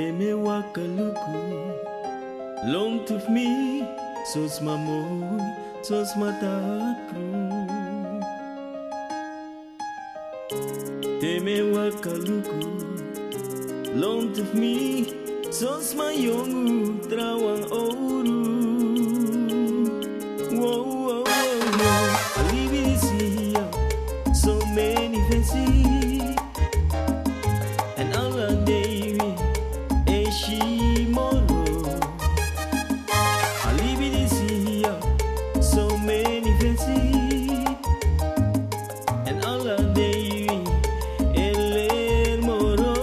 Teme wakaluku, long tuf me, sos mamoy, sos matakru. Teme wakaluku, long tuf me, sos mayongu, trawang ouro. Whoa, whoa, whoa, whoa, alibisia, so many fancy, and all a day she moro. Alibisia, so many fancy, and all a day ele moro.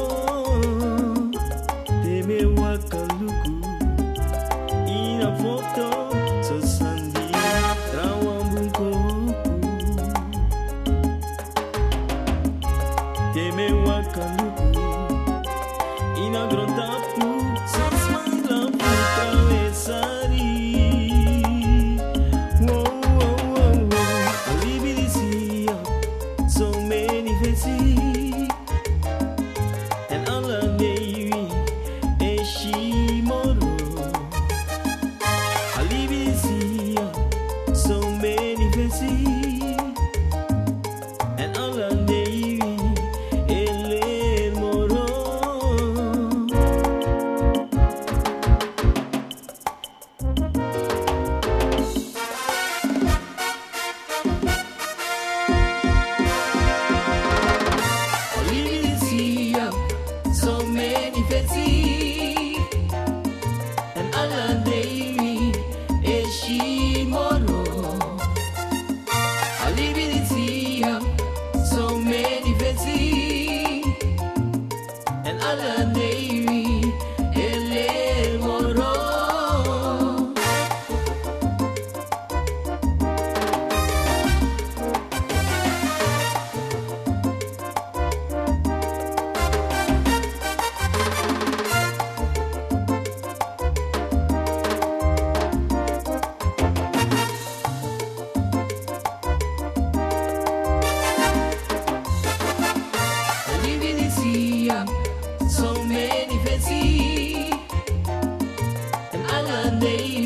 Teme wakaluku, ina foto, so sandi, trawang bungkoku. Teme wakaluku, ina grontapu, sos manglapu travesari. Whoa, whoa, whoa, whoa, alibisia, so many fancy, and all a day she moro. Alibisia, so many fancy, and all a day ele moro. Alibisia, so many fancy, and all a day she moro. Alibisia, so many fancy, and all a day ele moro. Alibisia, so many fancy, and all a day